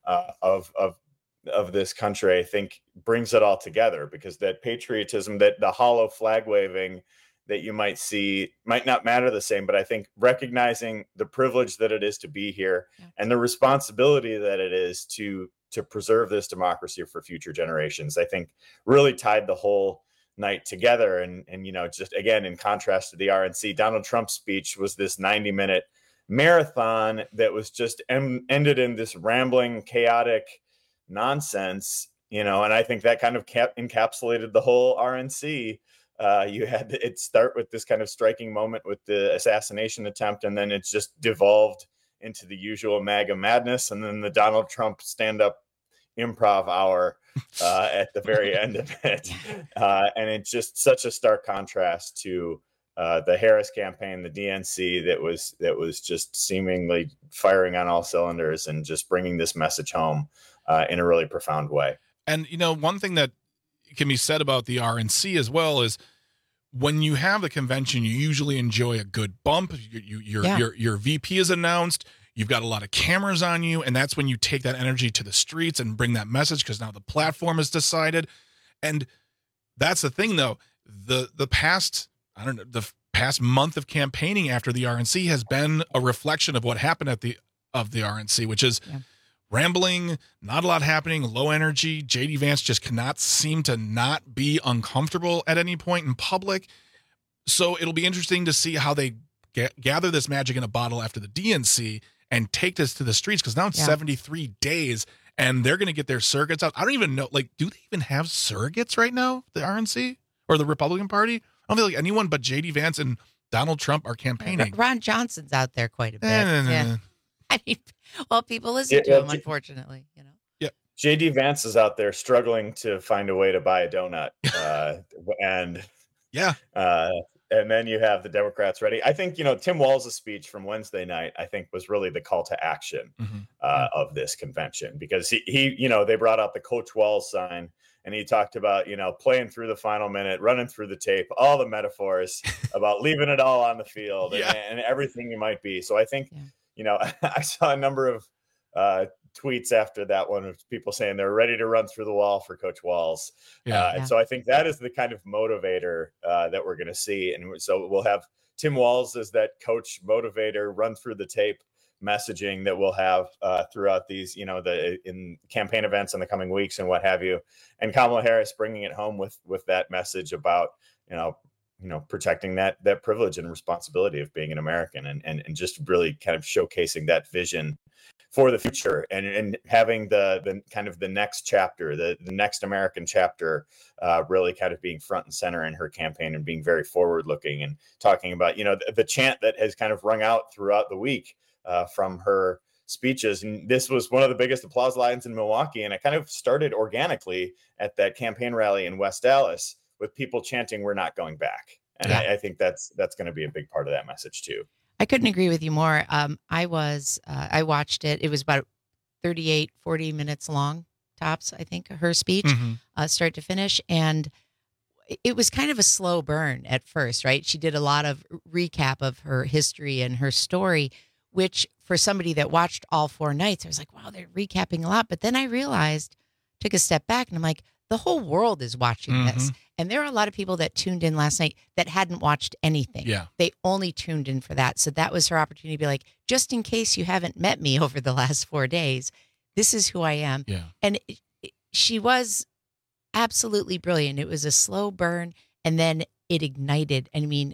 of this country, I think brings it all together, because that patriotism, that the hollow flag waving that you might see might not matter the same, but I think recognizing the privilege that it is to be here and the responsibility that it is to preserve this democracy for future generations, I think really tied the whole night together. And just again, in contrast to the RNC, Donald Trump's speech was this 90-minute marathon that was just ended in this rambling, chaotic nonsense, and I think that kind of encapsulated the whole RNC. You had it start with this kind of striking moment with the assassination attempt, and then it's just devolved into the usual MAGA madness, and then the Donald Trump stand-up improv hour at the very end of it. And it's just such a stark contrast to the Harris campaign, the DNC, that was just seemingly firing on all cylinders and just bringing this message home in a really profound way. And, one thing that can be said about the RNC as well is when you have the convention, you usually enjoy a good bump. Your VP is announced. You've got a lot of cameras on you, and that's when you take that energy to the streets and bring that message, because now the platform is decided. And that's the thing, though. The past month of campaigning after the RNC has been a reflection of what happened of the RNC, which is rambling, not a lot happening, low energy. J.D. Vance just cannot seem to not be uncomfortable at any point in public. So it'll be interesting to see how they gather this magic in a bottle after the DNC and take this to the streets, because now it's 73 days and they're going to get their surrogates out. I don't even know, like, do they even have surrogates right now, the RNC or the Republican Party? I don't feel like anyone but J.D. Vance and Donald Trump are campaigning. Ron Johnson's out there quite a bit. Yeah. I mean, well, people listen to him, unfortunately, you know. Yeah. J.D. Vance is out there struggling to find a way to buy a donut. And then you have the Democrats ready. I think, Tim Walz's speech from Wednesday night, I think, was really the call to action of this convention, because he they brought out the Coach Walz sign, and he talked about, playing through the final minute, running through the tape, all the metaphors about leaving it all on the field and everything you might be. So I think, I saw a number of tweets after that one of people saying they're ready to run through the wall for Coach Walz. And so I think that is the kind of motivator that we're going to see. And so we'll have Tim Walz as that coach motivator, run through the tape messaging that we'll have throughout these, in campaign events in the coming weeks and what have you. And Kamala Harris bringing it home with that message about, protecting that privilege and responsibility of being an American, and just really kind of showcasing that vision for the future, and having the kind of the next chapter, the next American chapter, really kind of being front and center in her campaign, and being very forward looking, and talking about, the chant that has kind of rung out throughout the week from her speeches. And this was one of the biggest applause lines in Milwaukee. And it kind of started organically at that campaign rally in West Dallas with people chanting, "We're not going back." And I think that's going to be a big part of that message too. I couldn't agree with you more. I watched it. It was about 38, 40 minutes long, tops, I think, her speech, start to finish. And it was kind of a slow burn at first, right? She did a lot of recap of her history and her story, which for somebody that watched all 4 nights, I was like, wow, they're recapping a lot. But then I realized, took a step back, and I'm like, the whole world is watching this. And there are a lot of people that tuned in last night that hadn't watched anything. Yeah. They only tuned in for that. So that was her opportunity to be like, just in case you haven't met me over the last 4 days, this is who I am. Yeah. And she was absolutely brilliant. It was a slow burn, and then it ignited. I mean,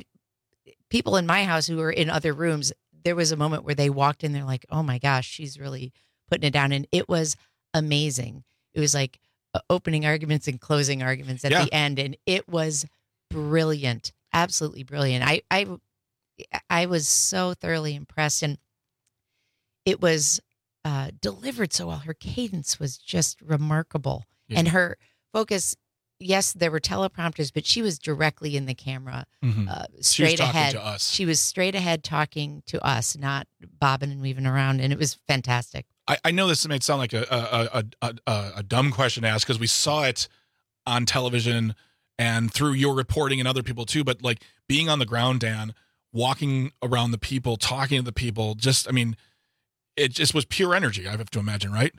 people in my house who were in other rooms, there was a moment where they walked in, they're like, oh my gosh, she's really putting it down. And it was amazing. It was like opening arguments and closing arguments at the end. And it was brilliant. Absolutely brilliant. I was so thoroughly impressed, and it was delivered so well. Her cadence was just remarkable. And her focus, yes, there were teleprompters, but she was directly in the camera, straight ahead. To us. She was straight ahead talking to us, not bobbing and weaving around. And it was fantastic. I know this may sound like a dumb question to ask, because we saw it on television and through your reporting and other people too, but like being on the ground, Dan, walking around the people, talking to the people, it just was pure energy, I have to imagine, right?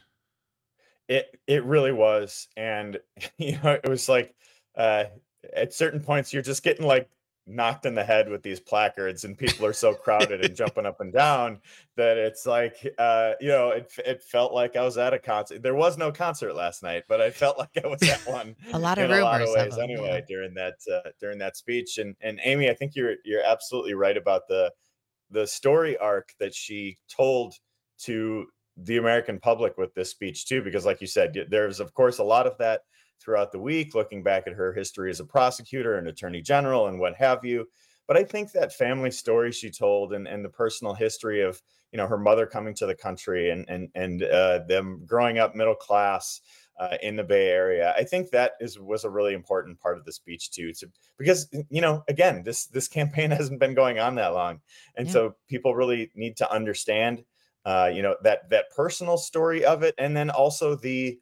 It really was. And, it was like at certain points, you're just getting like knocked in the head with these placards, and people are so crowded and jumping up and down that it's like, it felt like I was at a concert. There was no concert last night, but I felt like I was at one. A lot of ways anyway, during that speech. And Amy, I think you're absolutely right about the story arc that she told to the American public with this speech too, because like you said, there's of course a lot of that throughout the week, looking back at her history as a prosecutor and attorney general and what have you. But I think that family story she told, and the personal history of, her mother coming to the country and them growing up middle class in the Bay Area, I think that was a really important part of the speech too, because, again, this campaign hasn't been going on that long. And so people really need to understand, that personal story of it. And then also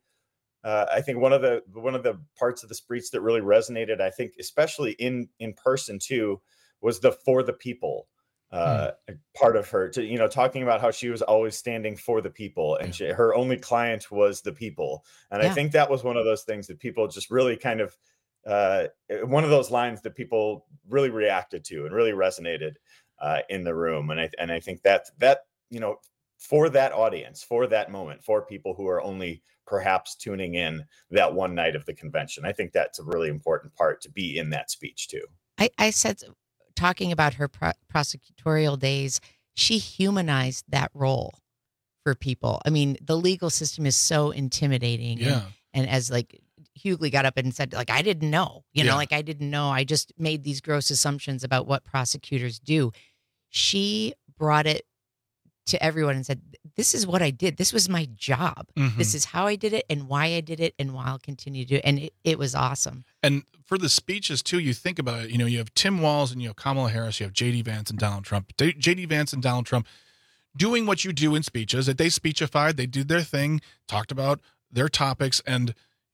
I think one of the parts of the speech that really resonated, I think, especially in person too, was the for the people part of her, talking about how she was always standing for the people, and her only client was the people. And I think that was one of those things that people just really kind of, one of those lines that people really reacted to and really resonated in the room. And I think that for that audience, for that moment, for people who are only perhaps tuning in that one night of the convention, I think that's a really important part to be in that speech too. I said, talking about her prosecutorial days, she humanized that role for people. I mean, the legal system is so intimidating. Yeah. And as like Hughley got up and said, like, I didn't know, I didn't know. I just made these gross assumptions about what prosecutors do. She brought it to everyone and said, this is what I did. This was my job. Mhm. This is how I did it and why I did it and why I'll continue to do it. And it was awesome. And for the speeches, too, you think about it, you have Tim Walz and you have Kamala Harris, you have J.D. Vance and Donald Trump. J.D. Vance and Donald Trump doing what you do in speeches, that they speechified, they did their thing, talked about their topics, and,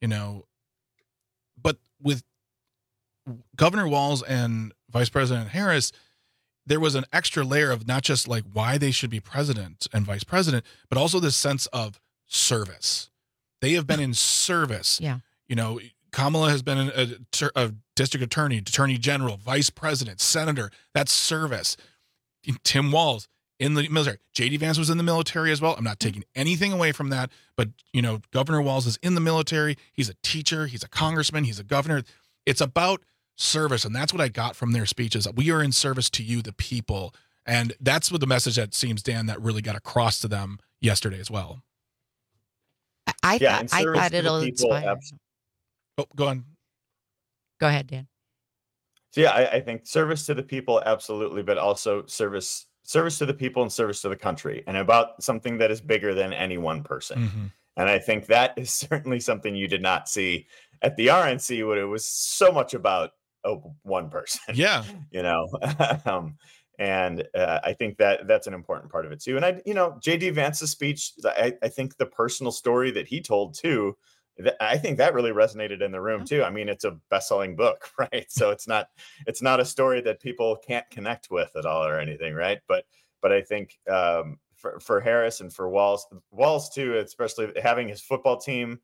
but with Governor Walz and Vice President Harris, there was an extra layer of not just like why they should be president and vice president, but also this sense of service. They have been in service. Yeah. Kamala has been a district attorney general, vice president, senator. That's service. Tim Walz in the military. J.D. Vance was in the military as well. I'm not taking anything away from that, but Governor Walz is in the military. He's a teacher. He's a congressman. He's a governor. It's about service, and that's what I got from their speeches. We are in service to you, the people, and that's what the message that seems, Dan, that really got across to them yesterday as well. I thought it'll inspire. Oh, go on. Go ahead, Dan. So yeah, I think service to the people, absolutely, but also service to the people and service to the country, and about something that is bigger than any one person. Mm-hmm. And I think that is certainly something you did not see at the RNC, when it was so much about one person. Yeah. And I think that's an important part of it too. And J.D. Vance's speech, I think the personal story that he told too, I think that really resonated in the room too. I mean, it's a best-selling book, right? So it's not a story that people can't connect with at all or anything, right? But I think for Harris and for Walz too, especially having his football team,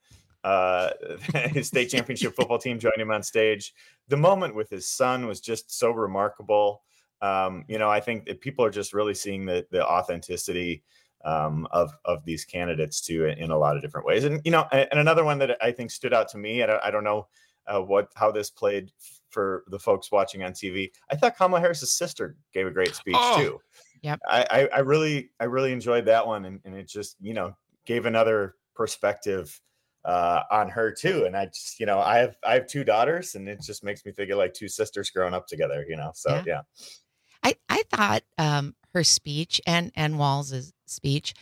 his state championship football team join him on stage. The moment with his son was just so remarkable. I think that people are just really seeing the authenticity of these candidates too in a lot of different ways. And and another one that I think stood out to me, I don't know how this played for the folks watching on TV. I thought Kamala Harris's sister gave a great speech too. Yep. I really enjoyed that one, and it just gave another perspective on her too. And I just I have two daughters, and it just makes me think of like two sisters growing up together. So yeah. I thought her speech and Walz's speech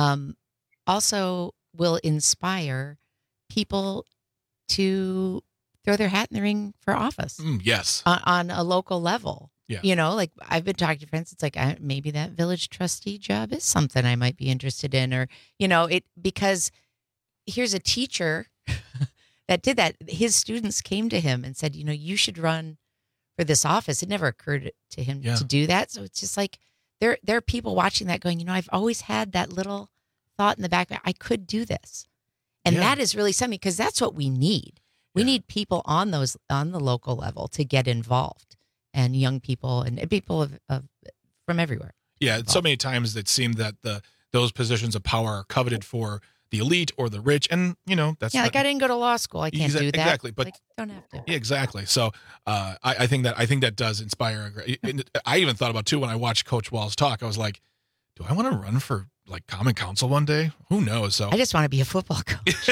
also will inspire people to throw their hat in the ring for office. Yes. On a local level. Yeah. Like I've been talking to friends. It's like maybe that village trustee job is something I might be interested in, or because here's a teacher that did that. His students came to him and said, you should run for this office. It never occurred to him to do that. So it's just like there are people watching that going, I've always had that little thought in the back, I could do this. And that is really something, because that's what we need. We need people on the local level to get involved, and young people and people from everywhere. Yeah. So many times it seemed that those positions of power are coveted for the elite or the rich, and that's I didn't go to law school. I can't do that. Exactly, but don't have to. Yeah, exactly. So I think that does inspire. I even thought about too when I watched Coach Walz talk. I was like, do I want to run for like Common Council one day? Who knows? So I just want to be a football coach.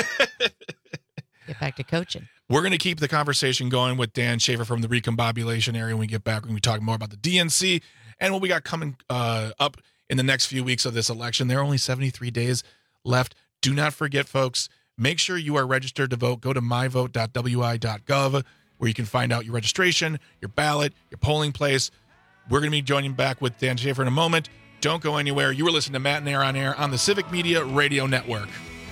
Get back to coaching. We're going to keep the conversation going with Dan Schaefer from the Recombobulation area. When we get back, we're going to be talking more about the DNC and what we got coming up in the next few weeks of this election. There are only 73 days left. Do not forget, folks, make sure you are registered to vote. Go to myvote.wi.gov, where you can find out your registration, your ballot, your polling place. We're going to be joining back with Dan Schaefer in a moment. Don't go anywhere. You were listening to Matt and Air on Air on the Civic Media Radio Network.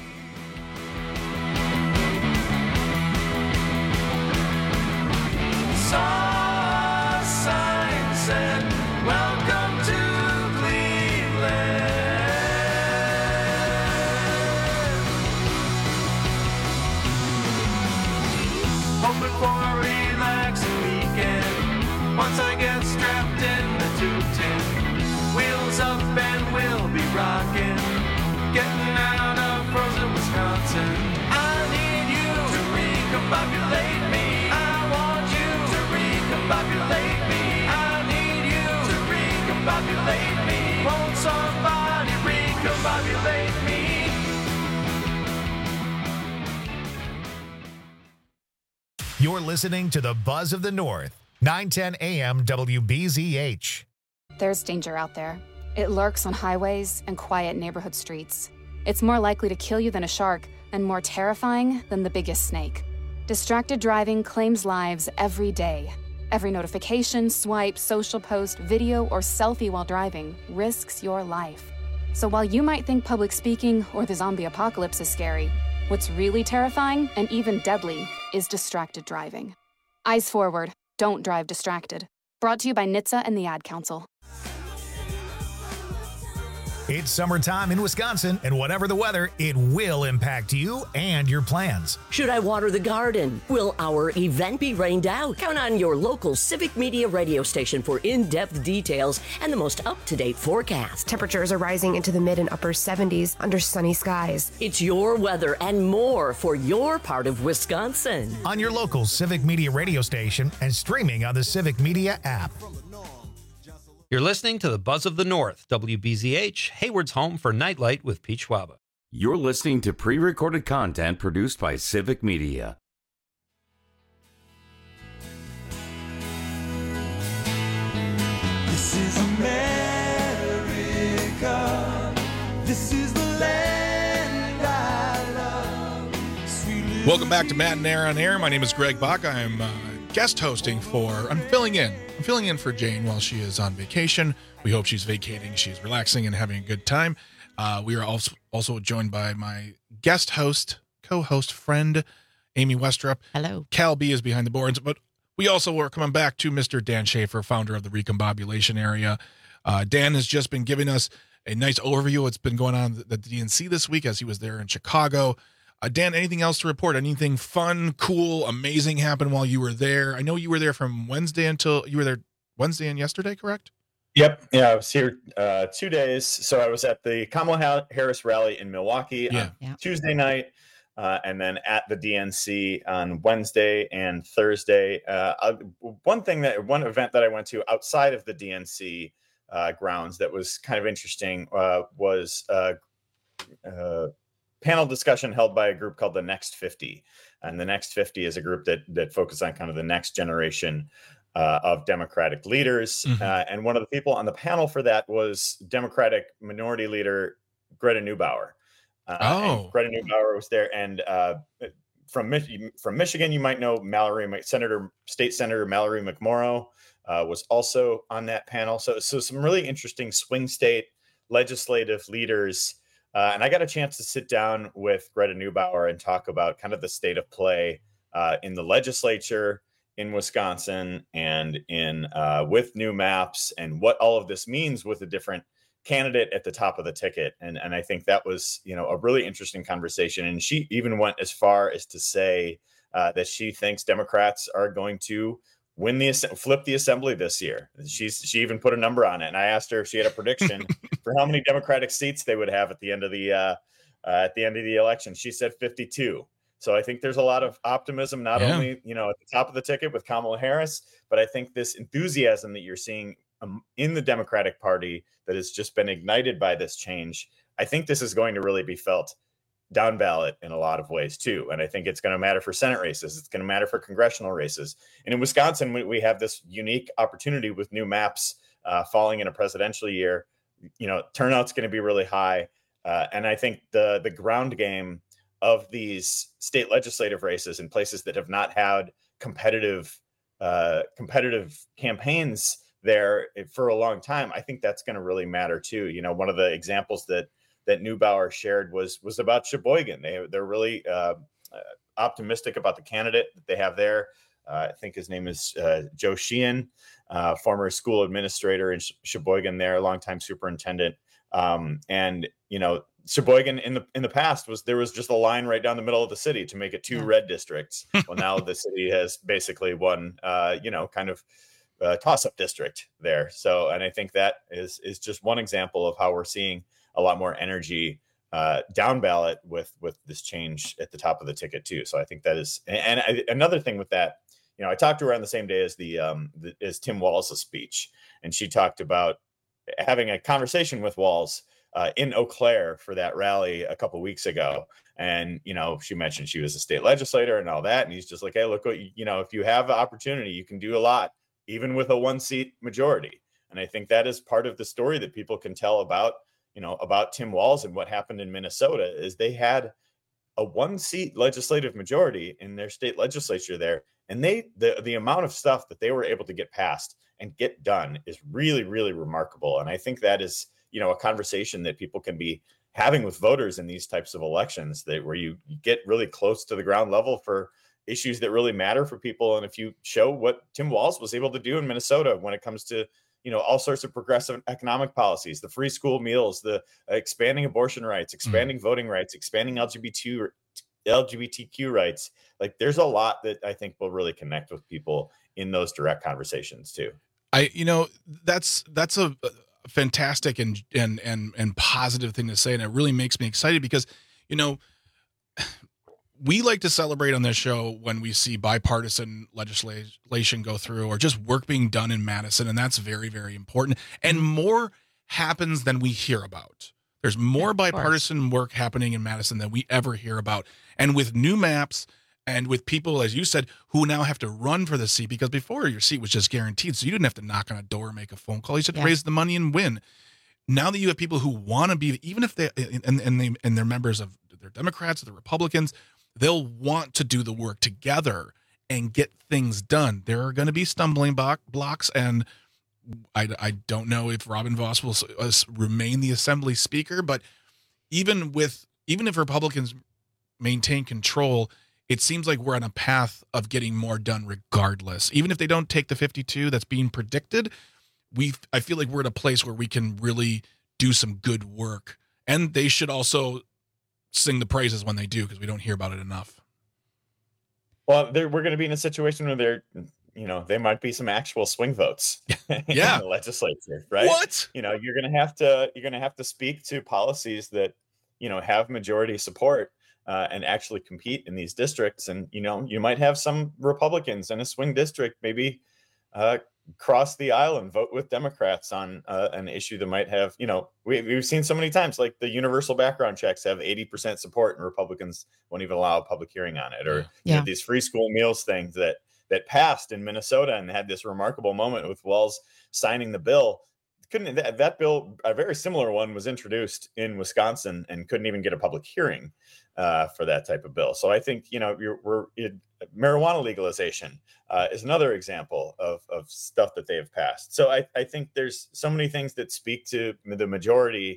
Signs and welcome to Cleveland. Hoping for a relaxing weekend. Once I get strapped in the 210, wheels up and we'll be rocking. Getting out of frozen Wisconsin. I need you to recombobulate me. I want you to recombobulate me. I need you to recombobulate me. Won't recombobulate me. You're listening to the Buzz of the North, 910 AM WBZH. There's danger out there. It lurks on highways and quiet neighborhood streets. It's more likely to kill you than a shark and more terrifying than the biggest snake. Distracted driving claims lives every day. Every notification, swipe, social post, video, or selfie while driving risks your life. So while you might think public speaking or the zombie apocalypse is scary, what's really terrifying and even deadly is distracted driving. Eyes forward. Don't drive distracted. Brought to you by NHTSA and the Ad Council. It's summertime in Wisconsin, and whatever the weather, it will impact you and your plans. Should I water the garden? Will our event be rained out? Count on your local Civic Media radio station for in-depth details and the most up-to-date forecast. Temperatures are rising into the mid and upper 70s under sunny skies. It's your weather and more for your part of Wisconsin. On your local Civic Media radio station and streaming on the Civic Media app. You're listening to the Buzz of the North, WBZH, Hayward's home for Nightlight with Pete Schwaba. You're listening to pre-recorded content produced by Civic Media. This is America. This is the land I love. Sweet Welcome back to Matt and Air on Air. My name is Greg Bach. I'm guest hosting I'm filling in for Jane while she is on vacation. We hope she's vacating, she's relaxing and having a good time. We are also joined by my guest host, co-host friend, Amy Westrup. Hello. Cal B is behind the boards, but we also are coming back to Mr. Dan Schaefer, founder of the Recombobulation Area. Dan has just been giving us a nice overview of what's been going on at the DNC this week as he was there in Chicago. Dan, anything else to report? Anything fun, cool, amazing happened while you were there? I know you were there from Wednesday until you were there Wednesday and yesterday, correct? Yep. Yeah, I was here 2 days. So I was at the Kamala Harris rally in Milwaukee on Tuesday night, and then at the DNC on Wednesday and Thursday. One event that I went to outside of the DNC grounds that was kind of interesting was panel discussion held by a group called the Next 50. And the Next 50 is a group that focuses on kind of the next generation of Democratic leaders. Mm-hmm. And one of the people on the panel for that was Democratic Minority Leader Greta Neubauer. And Greta Neubauer was there. And from Michigan, you might know State Senator Mallory McMorrow was also on that panel. So some really interesting swing state legislative leaders. And I got a chance to sit down with Greta Neubauer and talk about kind of the state of play in the legislature in Wisconsin and in with new maps and what all of this means with a different candidate at the top of the ticket. And I think that was, a really interesting conversation. And she even went as far as to say that she thinks Democrats are going to flip the assembly this year. She even put a number on it. And I asked her if she had a prediction for how many Democratic seats they would have at the end of the election. She said 52. So I think there's a lot of optimism, not only, at the top of the ticket with Kamala Harris, but I think this enthusiasm that you're seeing in the Democratic Party that has just been ignited by this change. I think this is going to really be felt down ballot in a lot of ways too. And I think it's going to matter for Senate races. It's going to matter for congressional races. And in Wisconsin, we have this unique opportunity with new maps falling in a presidential year. Turnout's going to be really high. And I think the ground game of these state legislative races in places that have not had competitive campaigns there for a long time, I think that's going to really matter too. One of the examples that Neubauer shared was about Sheboygan. They're really optimistic about the candidate that they have there. I think his name is Joe Sheehan, former school administrator in Sheboygan there, longtime superintendent. And Sheboygan in the past there was just a line right down the middle of the city to make it two red districts. Well, now the city has basically one, kind of toss-up district there. So, and I think that is just one example of how we're seeing a lot more energy down ballot with this change at the top of the ticket too. So I think that is, another thing with that, I talked to her on the same day as as Tim Walz' speech, and she talked about having a conversation with Walz in Eau Claire for that rally a couple weeks ago. And, she mentioned she was a state legislator and all that. And he's just like, hey, look, what if you have the opportunity, you can do a lot, even with a 1-seat majority. And I think that is part of the story that people can tell about Tim Walz and what happened in Minnesota is they had a 1-seat legislative majority in their state legislature there. And the amount of stuff that they were able to get passed and get done is really, really remarkable. And I think that is, a conversation that people can be having with voters in these types of elections, where you get really close to the ground level for issues that really matter for people. And if you show what Tim Walz was able to do in Minnesota when it comes to, all sorts of progressive economic policies, the free school meals, the expanding abortion rights, expanding voting rights, expanding LGBTQ rights, like there's a lot that I think will really connect with people in those direct conversations too. That's a fantastic and positive thing to say. And it really makes me excited because, we like to celebrate on this show when we see bipartisan legislation go through or just work being done in Madison. And that's very, very important. And more happens than we hear about. There's more bipartisan work happening in Madison than we ever hear about. And with new maps and with people, as you said, who now have to run for the seat, because before your seat was just guaranteed. So you didn't have to knock on a door or make a phone call. You just had to raise the money and win. Now that you have people who want to be, even if they're members of, they're Democrats or the Republicans, they'll want to do the work together and get things done. There are going to be stumbling blocks, and I don't know if Robin Vos will remain the Assembly Speaker, but even if Republicans maintain control, it seems like we're on a path of getting more done regardless. Even if they don't take the 52 that's being predicted, I feel like we're at a place where we can really do some good work, and they should also sing the praises when they do, because we don't hear about it enough. Well, we're going to be in a situation where there might be some actual swing votes in the legislature, right? What? You're going to have to speak to policies that, have majority support and actually compete in these districts. And, you might have some Republicans in a swing district, maybe cross the aisle and vote with Democrats on an issue that might have, we've seen so many times, like the universal background checks have 80% support and Republicans won't even allow a public hearing on it. Or these free school meals things that passed in Minnesota and had this remarkable moment with Walz signing the bill. That bill, a very similar one, was introduced in Wisconsin and couldn't even get a public hearing for that type of bill. So I think, marijuana legalization is another example of stuff that they have passed. So I think there's so many things that speak to the majority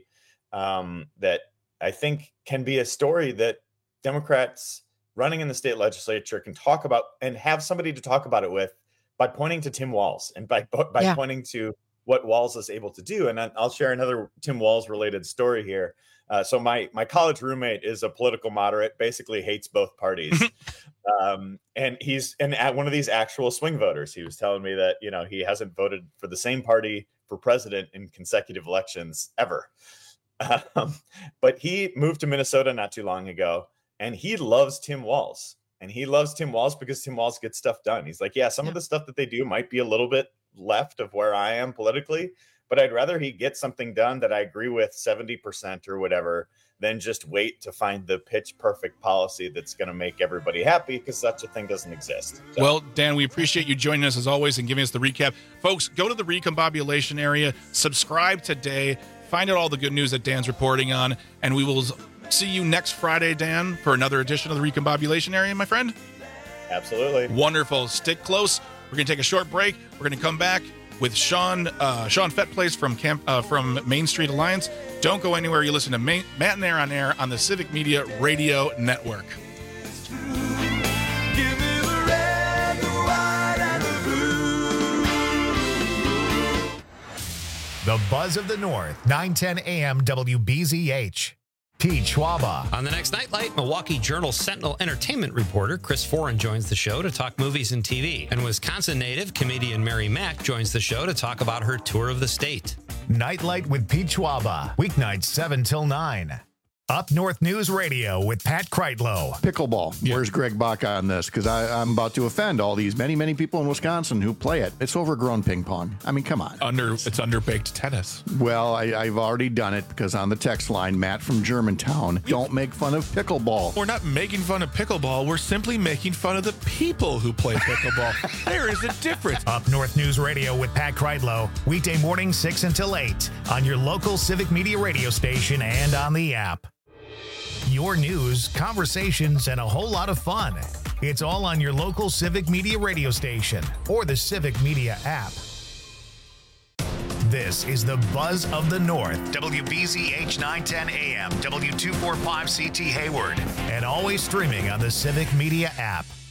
that I think can be a story that Democrats running in the state legislature can talk about and have somebody to talk about it with by pointing to Tim Walz and by pointing to what Walz is able to do. And I'll share another Tim Walz related story here. So my college roommate is a political moderate, basically hates both parties. And he's one of these actual swing voters. He was telling me that, he hasn't voted for the same party for president in consecutive elections ever. But he moved to Minnesota not too long ago, and he loves Tim Walz. And he loves Tim Walz because Tim Walz gets stuff done. He's like, some of the stuff that they do might be a little bit left of where I am politically, but I'd rather he get something done that I agree with 70% or whatever than just wait to find the pitch perfect policy that's going to make everybody happy, because such a thing doesn't exist. So. Well, Dan, we appreciate you joining us as always and giving us the recap. Folks, go to the Recombobulation area, subscribe today, find out all the good news that Dan's reporting on, and we will see you next Friday, Dan, for another edition of the Recombobulation area, my friend. Absolutely. Wonderful. Stick close. We're going to take a short break. We're going to come back with Sean Fettplace from Main Street Alliance. Don't go anywhere. You listen to Matt and Air on Air on the Civic Media Radio Network. The Buzz of the North, 910 AM WBZH. Pete Schwaba. On the next Nightlight, Milwaukee Journal Sentinel entertainment reporter Chris Foran joins the show to talk movies and TV. And Wisconsin native comedian Mary Mack joins the show to talk about her tour of the state. Nightlight with Pete Schwaba. Weeknights 7 till 9. Up North News Radio with Pat Kreitlow. Pickleball. Where's Greg Baca on this? Because I'm about to offend all these many people in Wisconsin who play it. It's overgrown ping pong. I mean, come on. It's underbaked tennis. Well, I've already done it because on the text line, Matt from Germantown, don't make fun of pickleball. We're not making fun of pickleball. We're simply making fun of the people who play pickleball. There is a difference. Up North News Radio with Pat Kreitlow. Weekday morning 6 until 8 on your local Civic Media radio station and on the app. Your news, conversations, and a whole lot of fun. It's all on your local Civic Media radio station or the Civic Media app. This is the Buzz of the North, WBZH 910 AM, W245CT Hayward, and always streaming on the Civic Media app.